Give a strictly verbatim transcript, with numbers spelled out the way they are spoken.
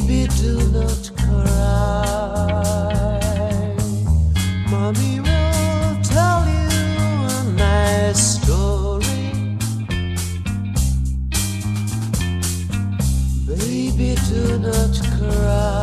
Baby, do not cry. Mommy will tell you a nice story. Baby, do not cry.